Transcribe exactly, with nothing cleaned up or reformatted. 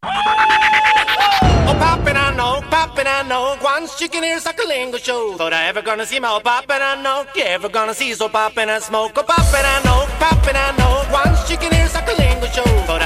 Oh, poppin', I know, poppin', I know. Once you can hear Sucklingo show. Thought I ever gonna see my oh, poppin', I know. You ever gonna see so poppin' and smoke? Oh, poppin', I know, poppin', I know. Once you can hear Sucklingo show. Thought